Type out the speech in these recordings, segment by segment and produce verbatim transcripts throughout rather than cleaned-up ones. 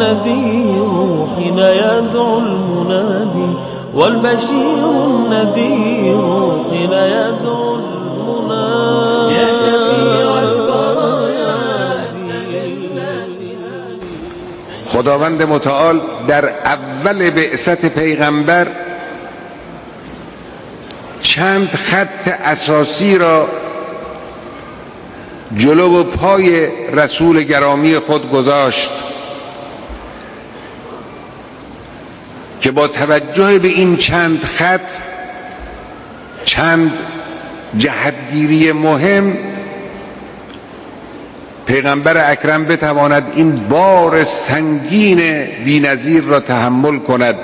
النذير حين يدعو المنادي والبشير النذير حين يدعو المنادي يا شفيع البرايا خداوند متعال در اول بعثت پیغمبر چند خط اساسی را جلو و پای رسول گرامی خود گذاشت که با توجه به این چند خط، چند جهتگیری مهم، پیغمبر اکرم بتواند این بار سنگین بی‌نظیر را تحمل کند.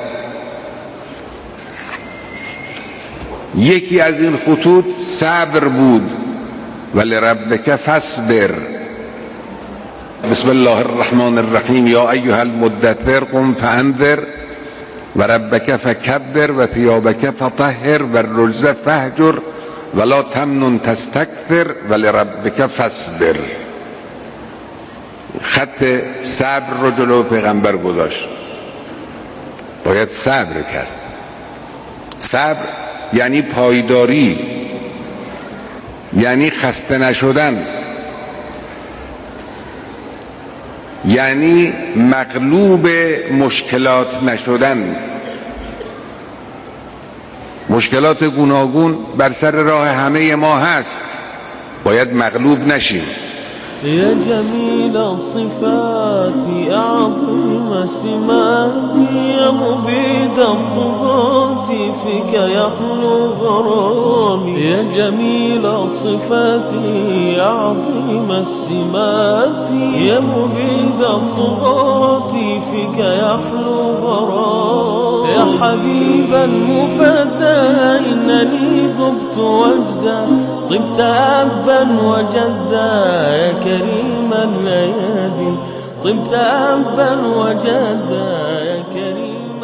یکی از این خطوط صبر بود. ولربک فاصبر. بسم الله الرحمن الرحیم. یا ایها المدثر قم فانذر و ربک فکبر و ثیابک فطهر و الرجز فهجر ولا تمنن تستکثر ولربک فاصبر. خط صبر رو جلو پیغمبر گذاشت. باید صبر کرد. صبر یعنی پایداری، یعنی خسته نشدن، یعنی مغلوب مشکلات نشدن. مشکلات گوناگون بر سر راه همه ما هست، باید مغلوب نشیم. يا جميل الصفات عظيم سماتي يا مبيد الطغاة فيك يحلو غرامي يا جميل الصفات عظيم السمات يا مبيد الطغاة فيك يحلو غرامي يا حبيب المفدى إنني ذبت وجدا طبت أبا وجدا يا كريم الليالي طبت أبا وجدا يا كريم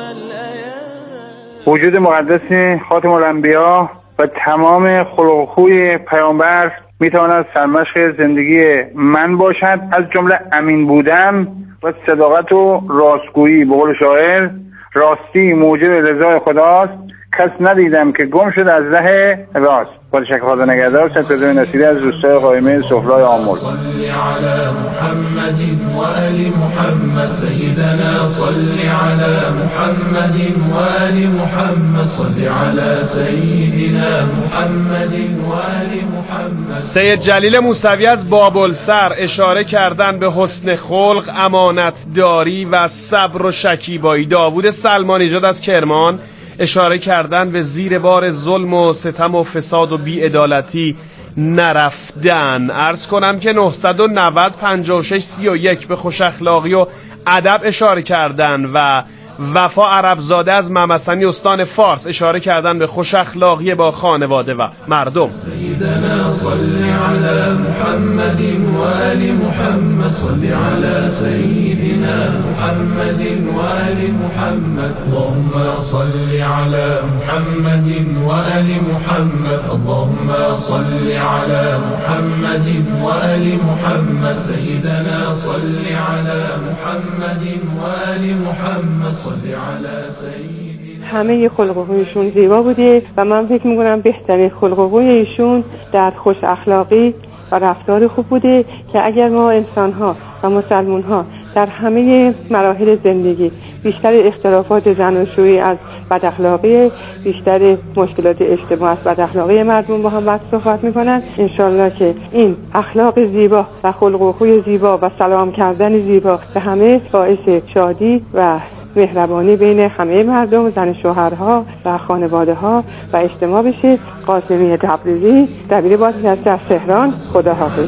الليالي. وجود مقدس خاتم الانبیا و تمام خلق و خوی پیامبر میتواند سرمشق زندگی من باشد، از جمله امین بودن و صداقت و راستگویی. به قول شاعر راستی موجب رضای خداست، کس ندیدم که گم شد از ره راست. بادشاه خدا نگهدار. سنتوزوی نصیری از روستای قائمه سفلای آمل. صلی علی محمد و آل محمد سیدنا صلی علی محمد و آل محمد صلی علی سیدنا محمد و آل محمد. سید جلیل موسوی از بابلسر اشاره کردن به حسن خلق، امانت داری و صبر و شکیبایی. داوود سلمانی جاد از کرمان اشاره کردن به زیر بار ظلم و ستم و فساد و بی‌عدالتی نرفتن. عرض کنم که نهصد و نود پنجاه و شش سی و یک به خوش اخلاقی و ادب اشاره کردن و وفا عربزاده از ممسنی استان فارس اشاره کردن به خوش اخلاقی با خانواده و مردم. سیدنا صلی علی محمد و آل محمد صلی علی سیدنا محمد و آل محمد. اللهم صل علی محمد و آل محمد. اللهم صل علی محمد و آل محمد. سیدنا صلی علی محمد و آل محمد. همه خلق و خویشون زیبا بوده و من فکر میکنم بهترین خلق و خوی ایشون در خوش اخلاقی و رفتار خوب بوده که اگر ما انسان ها و مسلمان ها در همه مراحل زندگی بیشتر اختلافات زناشویی از بد اخلاقی، بیشتر مشکلات اجتماع از بد اخلاقی مردم با هم صحبت میکنن، انشالله که این اخلاق زیبا و خلق و خوی زیبا و سلام کردن زیبا به همه باعث شادی و مهربانی بین همه مردم، زن شوهرها و خانواده ها و اجتماع بشه. قاسمی تبریزی، دبیر بازنشسته از تهران. خداحافظ.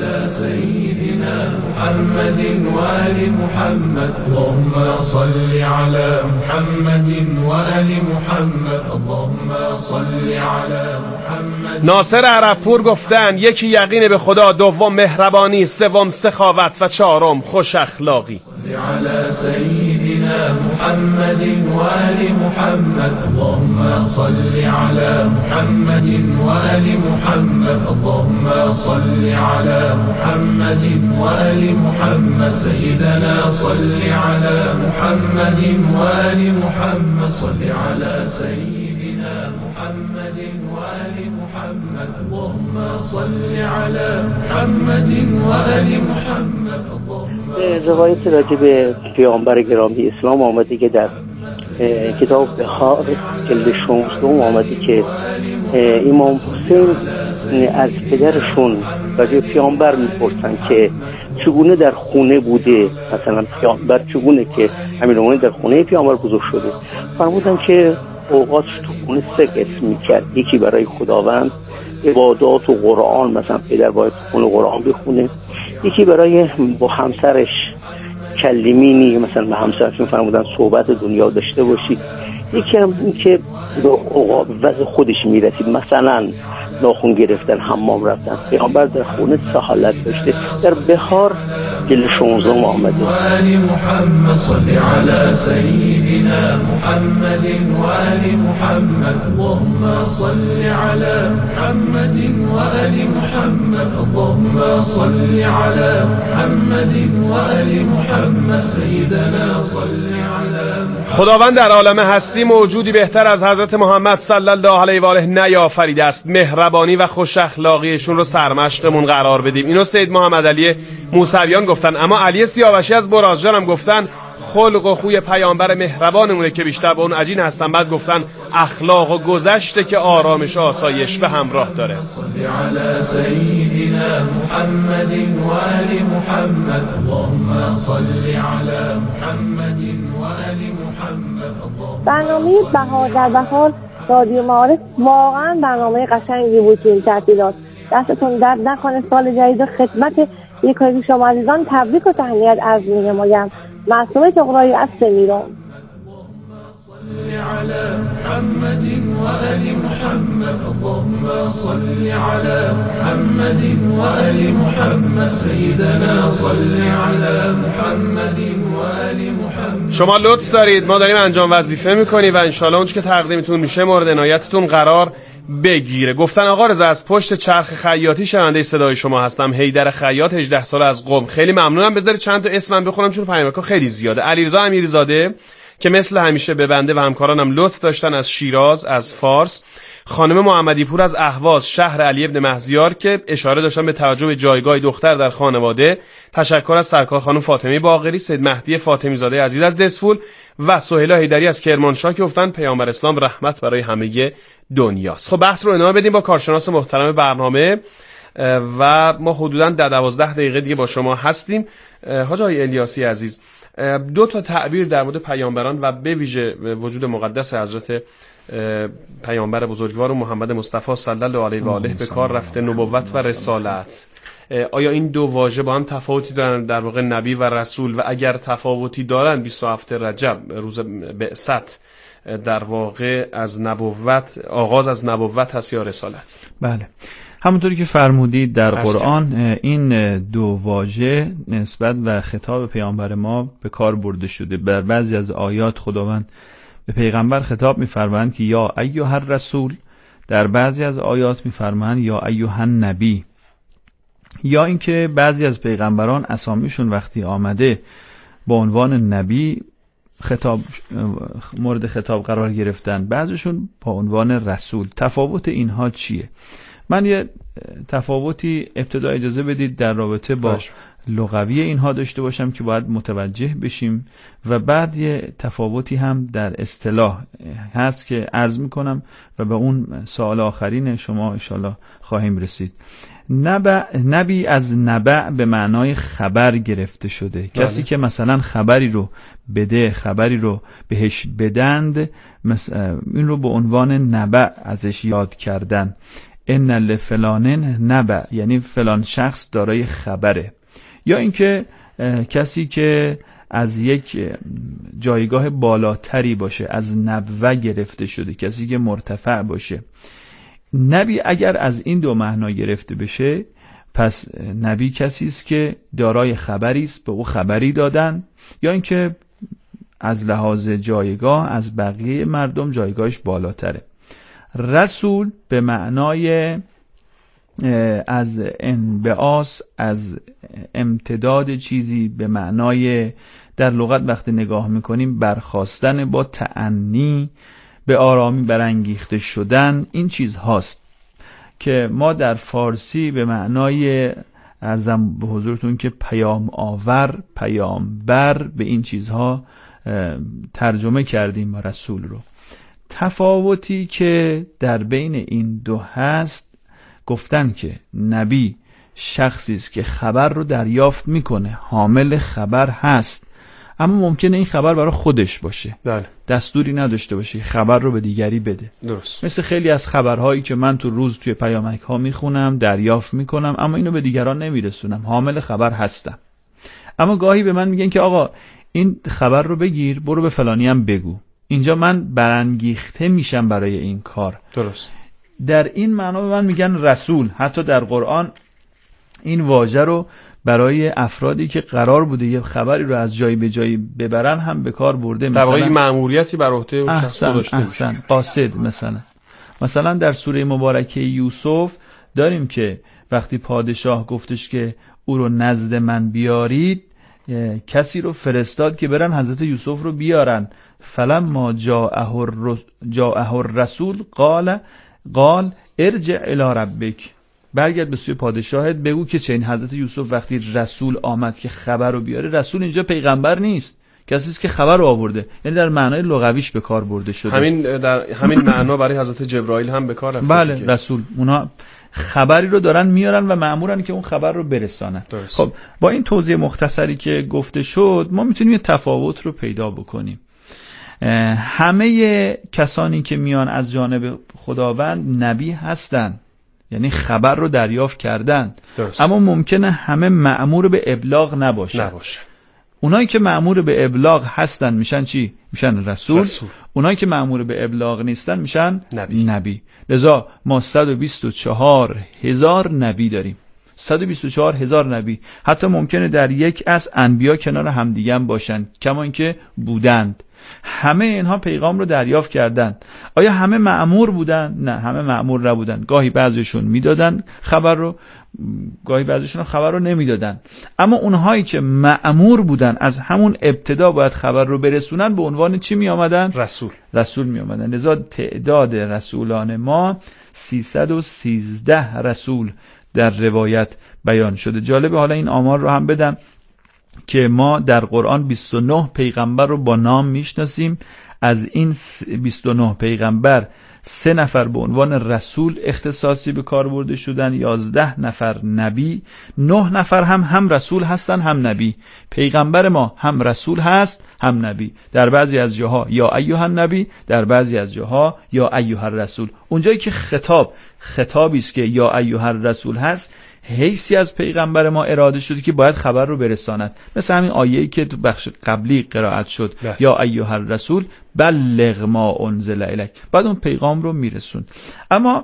محمد و آل محمد. اللهم صل علی محمد و آل محمد. اللهم صل علی محمد. ناصر عربپور گفتن یکی یقین به خدا، دوم مهربانی، سوم سخاوت و چهارم خوش اخلاقی. على سيدنا محمد وآل محمد. اللهم صل على محمد وآل محمد. اللهم صل على محمد وآل محمد. سيدنا صل على محمد محمد وآل محمد صل على سيدنا محمد وآل محمد اللهم صل على محمد وآل محمد اللهم. روایت راجع به پیامبر گرامی اسلام آمده که در کتاب بهار جلد شانزده آمده که امام حسین از پدرشون راجع پیامبر میپرسن که چگونه در خونه بوده، مثلا پیامبر چگونه که امیرالمومنین در خونه پیامبر بزرگ شده. فرمودن که اوقاتش تو خونه سه قسم میکرد، یکی برای خداوند عبادات و قرآن، مثلا پدر باید خونه قرآن بخونه، یکی برای با همسرش کلمینی، مثلا با همسرش میفرمودن صحبت دنیا داشته باشید، یکی هم این که وضع خودش میرسید، مثلا ناخن گرفتن، حمام رفتن. پیامبر در خونه سه حالت داشته. در بهار جلد شانزده آمده. وآل محمد صل على سيدنا محمد وآل محمد اللهم صل على محمد وآل محمد اللهم صل على محمد وآل محمد سيدنا صل على محمد. خداوند در عالم هستی موجودی بهتر از حضرت محمد صلی الله علیه و آله نیافریده است. مهربانی و خوش اخلاقیشون رو سرمشقمون قرار بدیم. اینو سید محمد علی موسویان گفتن. اما علی سیاوشی از برازجان هم گفتن خلق و خوی پیامبر مهربانمونه که بیشتر به اون عجین هستن. بعد گفتن اخلاق و گذشته که آرامش و آسایش به همراه داره. صل علی سیدنا محمد و آل محمد اللهم صل علی محمد و آل محمد. برنامه بهار در بهار رادیو معارف واقعا برنامه قشنگی بود تو این تعطیلات. دستتون درد نکنه. سال جدید خدمت یکایک شما عزیزان تبریک و تهنیت عرض می‌نمایم. معصومه طغرایی از سمیران. صل على محمد وآل محمد اللهم صل على محمد وآل محمد سيدنا صل على محمد وآل محمد. شما لطف دارید، ما داریم انجام وظیفه میکنیم و انشالله اونچه که تقدیمتون میشه مورد عنایتتون قرار بگیره. گفتن آقا رضا از پشت چرخ خیاطی شنونده صدای شما هستم. حیدر خیاط هجده ساله از قم. خیلی ممنونم. بذارید چند تا اسمم بخونم چون پیامک‌ها خیلی زیاده. علیرضا امیرزاده که مثل همیشه به بنده و همکارانم لطف داشتن از شیراز، از فارس. خانم محمدی پور از اهواز شهر علی ابن مهزیار که اشاره داشتن به توجه به جایگاه دختر در خانواده. تشکر از سرکار خانم فاطمه باقری، سید مهدی فاطمی زاده عزیز از دسفول و سهیلا حیدری از کرمانشاه که گفتن پیامبر اسلام رحمت برای همه دنیاست. خب بحث رو ادامه بدیم با کارشناس محترم برنامه و ما حدوداً در دوازده دقیقه دیگه با شما هستیم. حاج آقای الیاسی عزیز، دو تا تعبیر در مورد پیامبران و به ویژه وجود مقدس حضرت پیامبر بزرگوار محمد مصطفی صلی الله علیه و آله به کار رفته، نبوت و رسالت. آیا این دو واژه با هم تفاوتی دارن، در واقع نبی و رسول؟ و اگر تفاوتی دارن بیست و هفتم رجب روز بعثت در واقع از نبوت، آغاز از نبوت هست یا رسالت؟ بله، همونطوری که فرمودید در قرآن این دو واژه نسبت و خطاب پیامبر ما به کار برده شده. در بعضی از آیات خداوند به پیغمبر خطاب می‌فرمایند که یا ایها الرسول، در بعضی از آیات می‌فرمایند یا ایها النبی. یا اینکه بعضی از پیغمبران اسامیشون وقتی آمده با عنوان نبی خطاب مورد خطاب قرار گرفتن، بعضیشون با عنوان رسول. تفاوت اینها چیه؟ من یه تفاوتی ابتدا اجازه بدید در رابطه با باش. لغوی اینها داشته باشم که باید متوجه بشیم و بعد یه تفاوتی هم در اصطلاح هست که عرض میکنم و به اون سوال آخرین شما انشالله خواهیم رسید. نبع، نبی از نبع به معنای خبر گرفته شده. بله. کسی که مثلا خبری رو بده، خبری رو بهش بدند، این رو به عنوان نبع ازش یاد کردن. ان لفلان نبع، یعنی فلان شخص دارای خبره. یا اینکه کسی که از یک جایگاه بالاتری باشه، از نبوه گرفته شده، کسی که مرتفع باشه. نبی اگر از این دو معنا گرفته بشه، پس نبی کسی است که دارای خبری است، به او خبری دادن. یا اینکه از لحاظ جایگاه از بقیه مردم جایگاهش بالاتره. رسول به معنای از انبعاث، از امتداد چیزی، به معنای در لغت وقتی نگاه میکنیم برخاستن با تأنی، به آرامی برانگیخته شدن، این چیز هاست که ما در فارسی به معنای عرضم به حضورتون که پیام آور، پیامبر، به این چیزها ترجمه کردیم با رسول رو. تفاوتی که در بین این دو هست، گفتن که نبی شخصی است که خبر رو دریافت میکنه، حامل خبر هست، اما ممکنه این خبر برای خودش باشه، بله. دستوری نداشته باشه خبر رو به دیگری بده. درست. مثل خیلی از خبرهایی که من تو روز توی پیامک ها میخونم، دریافت میکنم، اما اینو به دیگران نمیرسونم، حامل خبر هستم. اما گاهی به من میگن که آقا این خبر رو بگیر، برو به فلانی هم بگو. اینجا من برانگیخته میشم برای این کار. درست. در این معنا به من میگن رسول. حتی در قرآن این واژه رو برای افرادی که قرار بوده یه خبری رو از جایی به جایی ببرن هم به کار برده. در واقع مأموریتی بر عهده اون شخص گذاشته میشه. احسن، قاصد. مثلا مثلا در سوره مبارکه یوسف داریم که وقتی پادشاه گفتش که او رو نزد من بیارید، کسی رو فرستاد که برن حضرت یوسف رو بیارن. فلما جاءه الرسول قال قال ارجع الی ربک، برگرد به سوی پادشاهت بگو که چه این حضرت یوسف وقتی رسول آمد که خبر رو بیاره، رسول اینجا پیغمبر نیست، کسی است که خبر رو آورده، یعنی در معنای لغویش به کار برده شده. همین در همین معنا برای حضرت جبرائیل هم به کار رفته. بله، رسول. اونا خبری رو دارن میارن و مأمورن که اون خبر رو برسانن. درست. خب با این توضیح مختصری که گفته شد ما میتونیم یه تفاوت رو پیدا بکنیم. همه کسانی که میان از جانب خداوند نبی هستن، یعنی خبر رو دریافت کردن. درست. اما ممکنه همه مأمور به ابلاغ نباشن. نباشه. اونایی که مأمور به ابلاغ هستن میشن چی؟ میشن رسول. رسول. اونایی که مأمور به ابلاغ نیستن میشن نبی. نبی. لذا ما صد و بیست و چهار هزار نبی داریم. صد و بیست و چهار هزار نبی. حتی ممکنه در یک از انبیا کنار همدیگه هم باشن، کما اینکه بودند. همه اینها پیغام رو دریافت کردن. آیا همه مأمور بودن؟ نه، همه مأمور نبودن. گاهی بعضیشون میدادن خبر رو، گاهی بعضیشون خبر رو نمیدادن. اما اونهایی که مأمور بودن از همون ابتدا باید خبر رو برسونن، به عنوان چی می آمدن؟ رسول. رسول می آمدن. لذا تعداد رسولان ما سیصد و سیزده رسول در روایت بیان شده. جالبه حالا این آمار رو هم بدم که ما در قرآن بیست و نه پیغمبر رو با نام میشناسیم. از این بیست و نه پیغمبر سه نفر به عنوان رسول اختصاصی به کار برده شدن، یازده نفر نبی، نه نفر هم هم رسول هستن هم نبی. پیغمبر ما هم رسول هست هم نبی. در بعضی از جاها یا ایها النبی، در بعضی از جاها یا ایها الرسول. اونجایی که خطاب خطابی است که یا ایها الرسول هست، حیثی از پیغمبر ما اراده شده که باید خبر رو برساند. مثل همین آیه‌ای که تو بخش قبلی قرائت شد، ده. یا ایها الرسول بلغ ما انزل الیک، بعد اون پیغام رو میرسون. اما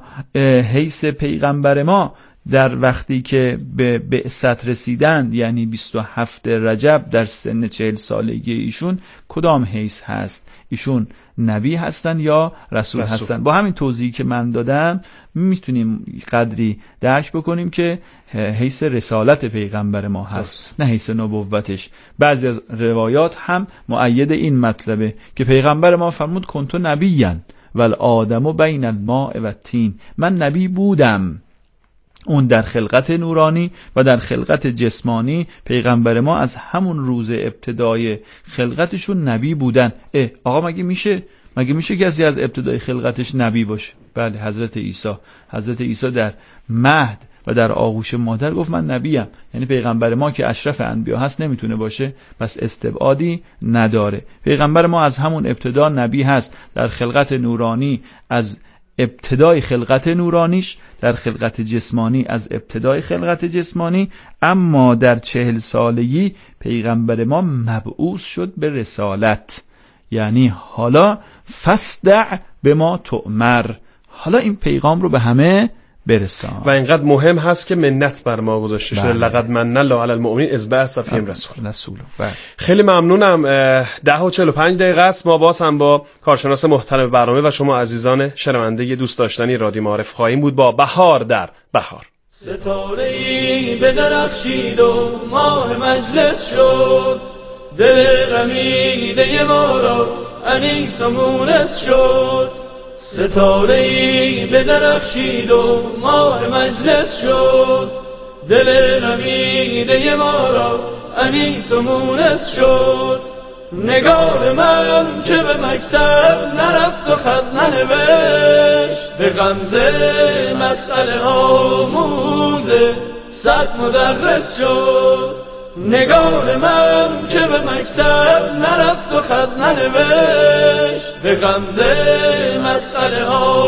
حیث پیغمبر ما در وقتی که به بعثت رسیدند، یعنی بیست و هفت رجب در سن چهل سالگی ایشون، کدام حیث هست؟ ایشون نبی هستن یا رسول, رسول هستن؟ با همین توضیحی که من دادم میتونیم قدری درک بکنیم که حیث رسالت پیغمبر ما هست، نه حیث نبوتش. بعضی از روایات هم مؤید این مطلبه که پیغمبر ما فرمود کنتو نبیًا والآدم بین الماء و الطین، من نبی بودم. اون در خلقت نورانی و در خلقت جسمانی پیغمبر ما از همون روز ابتدای خلقتشون نبی بودن. اه آقا مگه میشه مگه میشه کسی از ابتدای خلقتش نبی باشه؟ بله، حضرت عیسی حضرت عیسی در مهد و در آغوش مادر گفت من نبیم. یعنی پیغمبر ما که اشرف انبیا هست نمیتونه باشه، پس استبعادی نداره. پیغمبر ما از همون ابتدا نبی هست، در خلقت نورانی از ابتدای خلقت نورانیش، در خلقت جسمانی از ابتدای خلقت جسمانی. اما در چهل سالگی پیغمبر ما مبعوث شد به رسالت، یعنی حالا فاصدع بما تؤمر، حالا این پیغام رو به همه برسان. و اینقدر مهم هست که منت بر ما گذاشته شده. لقد من الله علی المؤمنین اذ بعث فیهم رسول. رسول. خیلی ممنونم. ده و چهل و پنج دقیقه است. ما باز هم با کارشناس محترم برنامه و شما عزیزان شنونده دوست داشتنی رادیو معارف خواهیم بود با بهار در بهار. ستاره‌ای بدرخشید و ماه مجلس شد، دل غمیده ما را انیس و مونس شد، ستاره‌ای بدرخشید و ماه مجلس شد. دل غمیده ما را انیس و مونس شد، نگار من که به مکتب نرفت و خط ننوشت، به غمزه مسئله آموز صد مدرس شد. نگار من که به مکتب نرفت و خط ننوشت، به غمزه مسئله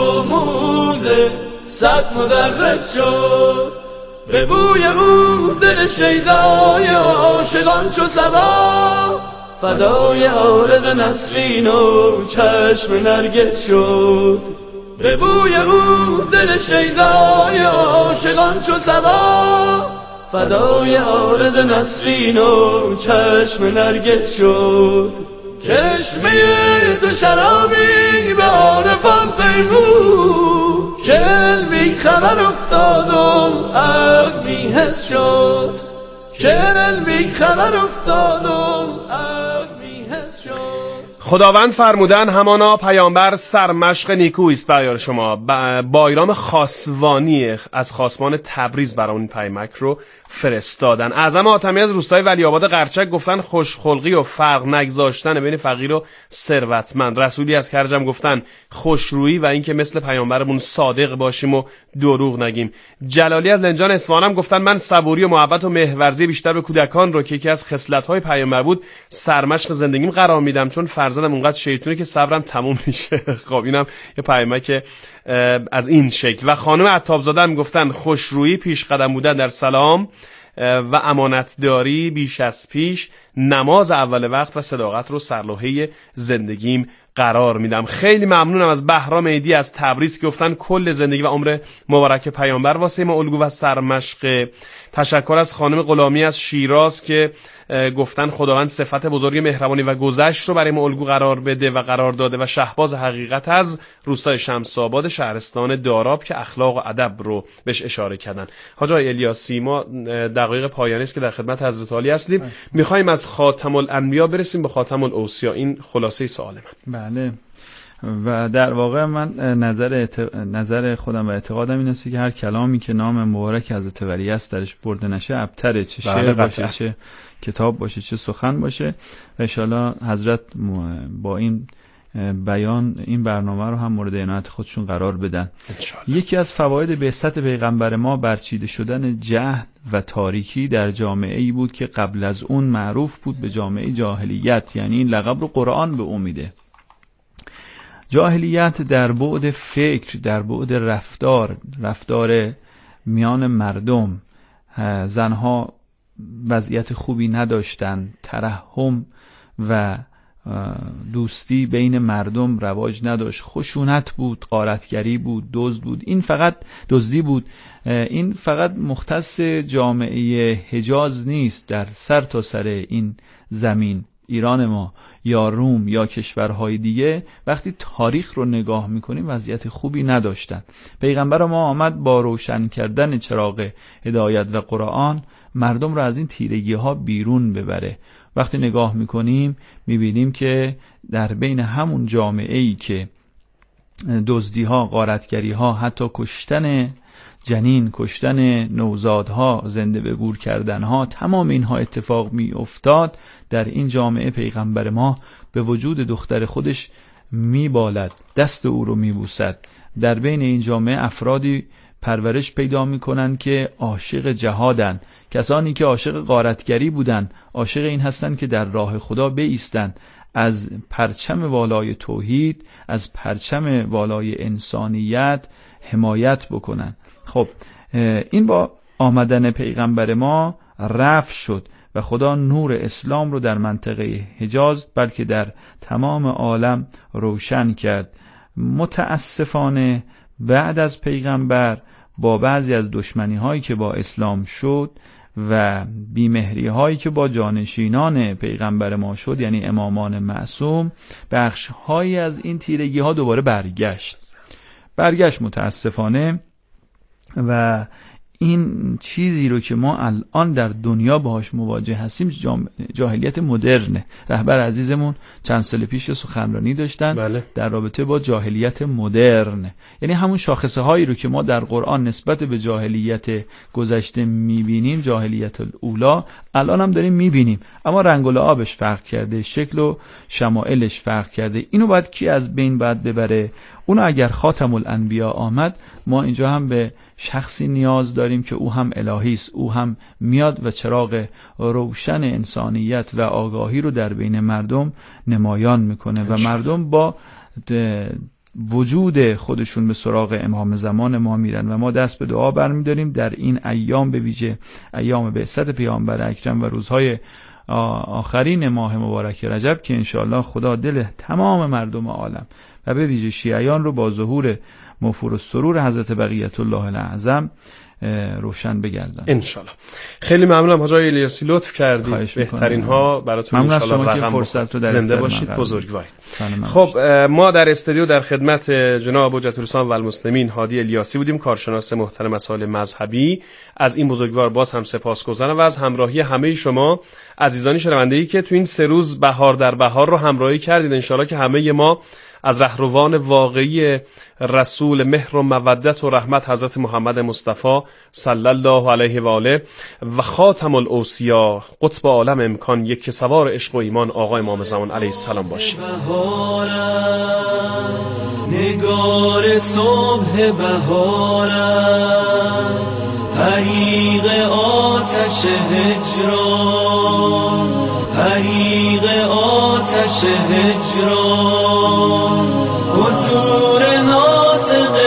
آموز صد مدرس شد. به بوی او دل شیدای عاشقان چو صبا، فدای عارض نسرین و چشم نرگس شد. به بوی او دل شیدای عاشقان چو صبا، فدای عارض نسرین و چشم نرگس شد. چشمه تو شرابی به عارفان پیمود، که علمی خبر افتاد و عقل بی حس شد. که علمی خبر افتاد و عقل بی حس شد. خداوند فرمودن همانا پیامبر سرمشق نیکویی است برای شما. با ایرام خاصوانی از خاصمان تبریز برای اون پیامک رو فرستادن. اعظم حاتمی از روستای ولی‌آباد قرچک گفتن خوشخلقی و فرق نگذاشتن بین فقیر و ثروتمند. رسولی از کرجم گفتن خوشرویی و اینکه مثل پیامبرمون صادق باشیم و دروغ نگیم. جلالی از لنجان اصفهانم گفتن من صبوری و محبت و مهرورزی بیشتر به کودکان رو که یکی از خصلت‌های پیامبر بود سرمشق زندگیم قرار میدم، چون فرزندم اونقدر شیطونه که صبرم تموم میشه. خب اینم یه پیامک از این شکل. و خانم عطابزاده هم گفتن خوشرویی، پیش قدم بودن در سلام و امانتداری بیش از پیش، نماز اول وقت و صداقت رو سرلوحه زندگیم قرار میدم. خیلی ممنونم از بهرام عیدی از تبریز که گفتن کل زندگی و عمر مبارک پیامبر واسه ما الگو و سرمشق. تشکر از خانم غلامی از شیراز که گفتن خداوند صفت بزرگ مهربانی و گذشت رو برای ما الگو قرار بده و قرار داده. و شهباز حقیقت از روستای شمس‌آباد شهرستان داراب که اخلاق و ادب رو بهش اشاره کردن. حاج آقای الیاسی، ما دقایق پایانی است که در خدمت حضرت عالی هستیم، میخوایم از خاتم الانبیا برسیم به خاتم الاوصیا. این خلاصه سوال من. بله، و در واقع من نظر اعت... نظر خودم و اعتقادم این است که هر کلامی که نام مبارک حضرت ولی است درش برده نشه ابتره، چه شعر باشه، چه کتاب باشه، چه سخن باشه. و ان شاءالله حضرت با این بیان این برنامه رو هم مورد عنایت خودشون قرار بدن. یکی از فواید بعثت پیغمبر ما برچیده شدن جهل و تاریکی در جامعه ای بود که قبل از اون معروف بود به جامعه جاهلیت، یعنی این لقب رو قرآن به اون میده. جاهلیت در بعد فکر، در بعد رفتار، رفتار میان مردم، زنها وضعیت خوبی نداشتن، ترحم و دوستی بین مردم رواج نداشت، خشونت بود، غارتگری بود، دزد بود. این فقط دزدی بود. این فقط مختص جامعه حجاز نیست، در سر تا سر این زمین، ایران ما یا روم یا کشورهای دیگه، وقتی تاریخ رو نگاه میکنیم وضعیت خوبی نداشتن. پیغمبر ما آمد با روشن کردن چراغ هدایت و قرآن مردم رو از این تیرگی ها بیرون ببره. وقتی نگاه میکنیم میبینیم که در بین همون جامعه ای که دزدی ها، غارتگری ها، حتی کشتن جنین، کشتن نوزادها، زنده به گور کردن ها، تمام اینها اتفاق می افتاد، در این جامعه پیغمبر ما به وجود دختر خودش می بالد، دست او رو می بوسد. در بین این جامعه افرادی پرورش پیدا می کنن که عاشق جهادن، کسانی که عاشق غارتگری بودن، عاشق این هستن که در راه خدا بایستن، از پرچم والای توحید، از پرچم والای انسانیت حمایت بکنن. خب این با آمدن پیغمبر ما رفع شد و خدا نور اسلام رو در منطقه حجاز بلکه در تمام عالم روشن کرد. متاسفانه بعد از پیغمبر با بعضی از دشمنی هایی که با اسلام شد و بیمهری هایی که با جانشینان پیغمبر ما شد، یعنی امامان معصوم، بخش هایی از این تیرگی ها دوباره برگشت برگشت متاسفانه. و این چیزی رو که ما الان در دنیا باهاش مواجه هستیم جاهلیت مدرنه. رهبر عزیزمون چند سال پیش سخنرانی داشتن بله. در رابطه با جاهلیت مدرن، یعنی همون شاخصه هایی رو که ما در قرآن نسبت به جاهلیت گذشته میبینیم، جاهلیت الاولا، الان هم داریم میبینیم، اما رنگ و لعابش فرق کرده، شکل و شمائلش فرق کرده. اینو باید کی از بین باید ببره؟ اونو اگر خاتم الانبیا آمد، ما اینجا هم به شخصی نیاز داریم که او هم الهی است، او هم میاد و چراغ روشن انسانیت و آگاهی رو در بین مردم نمایان میکنه و مردم با وجود خودشون به سراغ امام زمان ما میرن و ما دست به دعا برمیداریم در این ایام، به ویژه ایام بعثت پیامبر اکرم و روزهای آخرین ماه مبارک رجب، که انشاءالله خدا دل تمام مردم عالم و به ویژه شیعیان رو با ظهور موفور السرور حضرت بقیت الله الاعظم روشن بگردن انشالله. خیلی ممنونم حاج آقای الیاسی، لطف کردید، بهترین ها براتون انشالله رقم فرصت رو در زنده باشید، بزرگوارید. خب ما در استودیو در خدمت جناب حجت الاسلام و المسلمین هادی الیاسی بودیم، کارشناس محترم مسائل مذهبی. از این بزرگوار باز هم سپاسگزارم و از همراهی همه شما عزیزانی شنونده‌ای که تو این سه روز بهار در بهار رو همراهی کردید. انشالله که همه ما از رهروان واقعی رسول مهر و مودت و رحمت حضرت محمد مصطفی صلی الله علیه و آله و خاتم الاوصیا قطب عالم امکان یک سوار عشق و ایمان آقا امام زمان علیه السلام باشیم. نگار صبح بهارم، حریق آتش هجران، حریق آتش هجران، حضور ناطق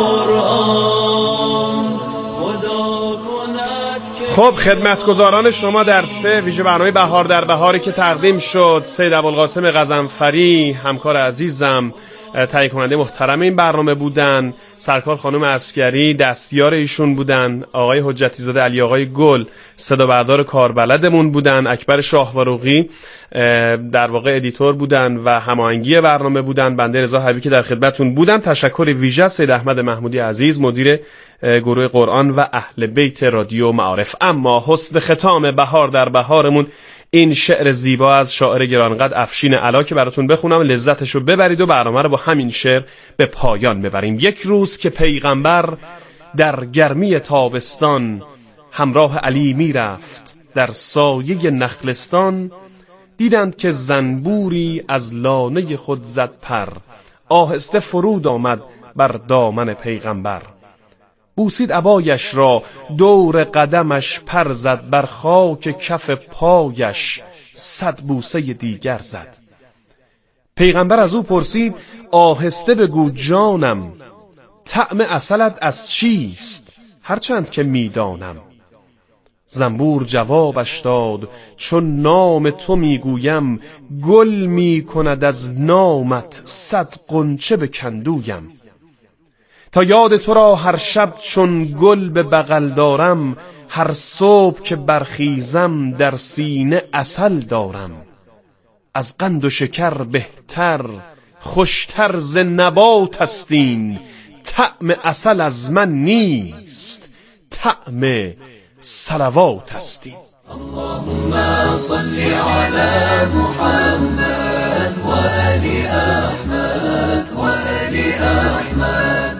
قرآن خدا کند که. خب خدمتگزاران شما در سه ویژه برنامه بهار در بهاری که تقدیم شد، سید ابوالقاسم غضنفری همکار عزیزم تهیه کننده محترم این برنامه بودن، سرکار خانم عسکری دستیار ایشون بودن، آقای حجتی زاده علی آقای گل صدا بردار کاربلدمون بودن، اکبر شاهوارقی در واقع ادیتور بودن و هماهنگی برنامه بودن، بنده رضا حبیبی که در خدمتتون بودم. تشکر ویژه سید احمد محمودی عزیز مدیر گروه قرآن و اهل بیت رادیو معارف. اما حسن ختام بهار در بهارمون این شعر زیبا از شاعر گرانقدر افشین علا که براتون بخونم، لذتشو ببرید و برنامه رو با همین شعر به پایان ببریم. یک روز که پیغمبر در گرمی تابستان همراه علی می رفت در سایه نخلستان، دیدند که زنبوری از لانه خود زد پر، آهسته فرود آمد بر دامن پیغمبر. بوسید عبایش را دور قدمش پر زد، بر خاک کف پایش صد بوسه دیگر زد. پیغمبر از او پرسید آهسته بگو جانم، طعم عسلت از چیست هرچند که میدانم. زنبور جوابش داد چون نام تو میگویم، گل میکند از نامت صد غنچه به کندویم. تا یاد تو را هر شب چون گل به بغل دارم، هر صبح که برخیزم در سینه عسل دارم. از قند و شکر بهتر خوشتر ز نبات استین، طعم عسل از من نیست طعم صلوات استین. اللهم صل على محمد و آل احمد و آل احمد.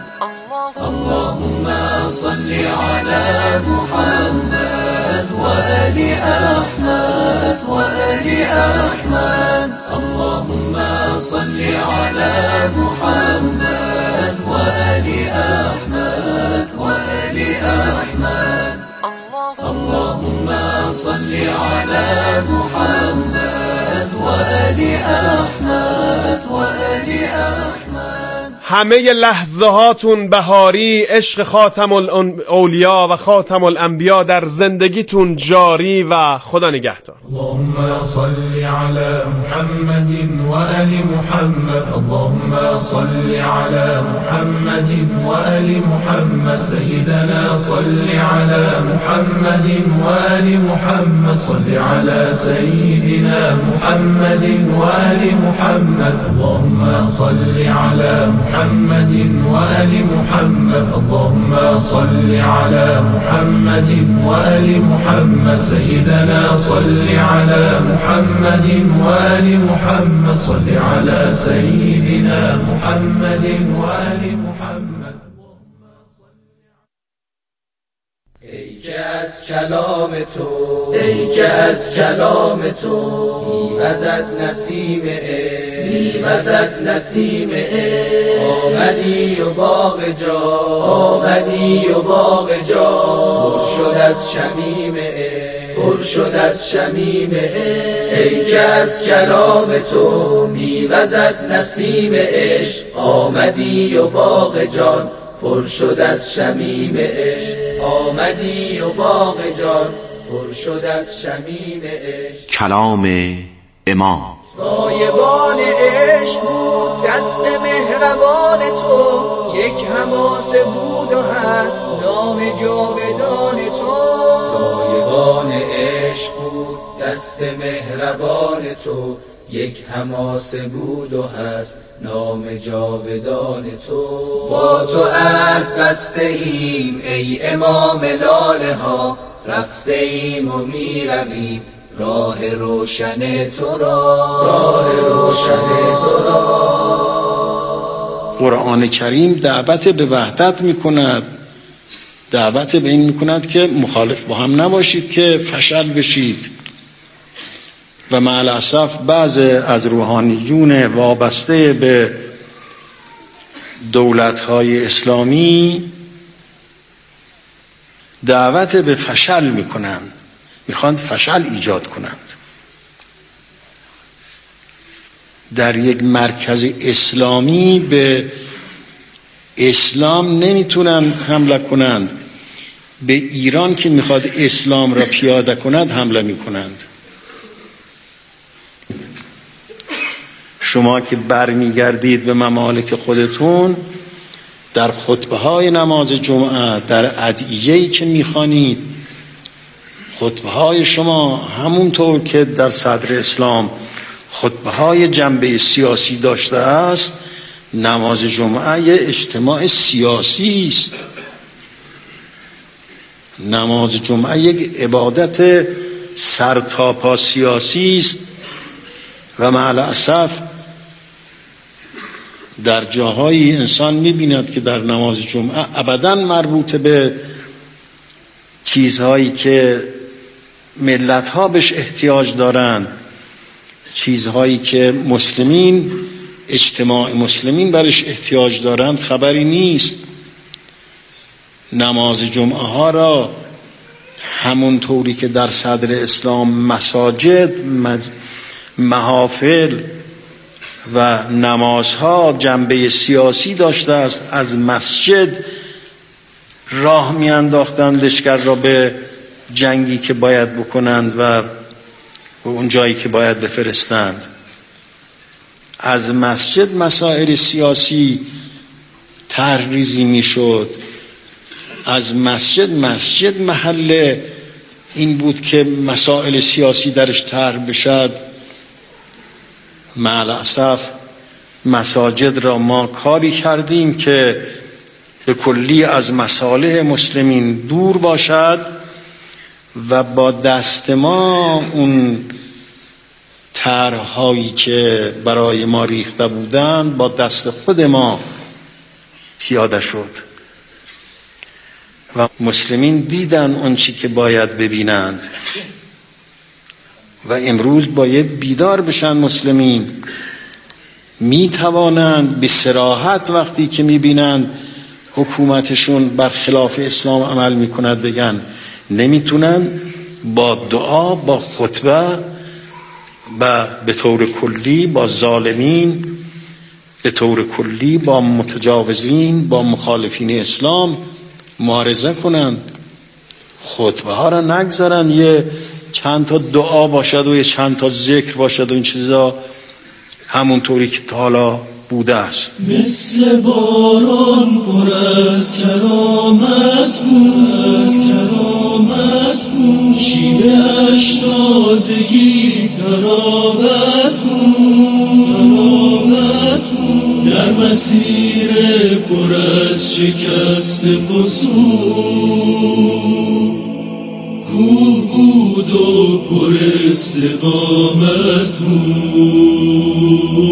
اللهم صل على محمد و آل احمد و آل احمد. اللهم صل على محمد و آل احمد و آل احمد. اللهم صل على محمد و آل احمد و آل احمد. همه لحظه هاتون بهاری، عشق خاتم الاولیا و خاتم الانبیا در زندگیتون جاری و خدا نگهدار. اللهم صل على محمد و آل محمد. اللهم صل على محمد و آل محمد. سيدنا صل على محمد و آل محمد. صل على سيدنا محمد و آل محمد. اللهم صل على محمد محمد وآل محمد. اللهم صل على محمد وآل محمد. سيدنا صل على محمد وآل محمد. صل على سيدنا محمد وآل محمد. ای که از کلام تو ای که از کلام تو میوزد نسیم عشق میوزد نسیم عشق. آمدی و باغ جا آمدی و باغ جا پر شد از شمیم عشق پر شد از شمیم عشق. ای که از کلام تو میوزد نسیم عشق. آمدی و باغ جان پر شد از شمیم عشق. آمدی و باغ جان پر شد از شمیم عشق. کلام امام. سایبان عشق بود دست مهربان تو، یک حماسه بود و هست نام جاودان تو. سایبان عشق بود دست مهربان تو، یک حماسه بود و هست نام جاودان تو. با تو عهد بسته ایم ای امام لاله ها، رفته ایم و می رویم راه روشن تو را راه روشن تو را. قرآن کریم دعوت به وحدت می کند، دعوت به این می کند که مخالف با هم نباشید که فشل بشید. و مع الاسف بعض از روحانیون وابسته به دولت‌های اسلامی دعوت به فشل می‌کنند، می‌خواند فشل ایجاد کنند. در یک مرکز اسلامی به اسلام نمیتونن حمله کنند، به ایران که میخواد اسلام را پیاده کند حمله میکنند. شما که برمیگردید به ممالک خودتون، در خطبه های نماز جمعه، در ادعیه‌ای که میخوانید، خطبه های شما همونطور که در صدر اسلام خطبه های جنبه سیاسی داشته است، نماز جمعه یه اجتماع سیاسی است. نماز جمعه یک عبادت سرتاپا سیاسی است و مع الاسف در جاهایی انسان می‌بیند که در نماز جمعه ابداً مربوط به چیزهایی که ملت‌ها بهش احتیاج دارند، چیزهایی که مسلمین، اجتماع مسلمین برش احتیاج دارند، خبری نیست. نماز جمعه ها را همونطوری که در صدر اسلام مساجد، محافل و نمازها جنبه سیاسی داشته است، از مسجد راه می انداختند لشکر را به جنگی که باید بکنند و به اون جایی که باید بفرستند. از مسجد مسائل سیاسی طرح‌ریزی می شد. از مسجد مسجد محل این بود که مسائل سیاسی درش طرح بشد. مع الاسف مساجد را ما کاری کردیم که به کلی از مصالح مسلمین دور باشد و با دست ما اون طرح‌هایی که برای ما ریخته بودند با دست خود ما پیاده شد و مسلمین دیدن اون چی که باید ببینند و امروز باید بیدار بشن. مسلمین می توانند به صراحت وقتی که می بینند حکومتشون برخلاف اسلام عمل می کند بگن، نمیتونن با دعا، با خطبه و به طور کلی با ظالمین، به طور کلی با متجاوزین، با مخالفین اسلام معارضه کنند. خطبه ها را نگذارن یه چند تا دعا باشد و یه چند تا ذکر باشد و این چیزا همونطوری که تا حالا بوده است. مثل باران پر از کرامت بود، از کرامت بود، شیوه اش تازگی تراوت بود، تراوت بود، در مسیر پر از شکست فسون، کوه بود و پر استقامت بود.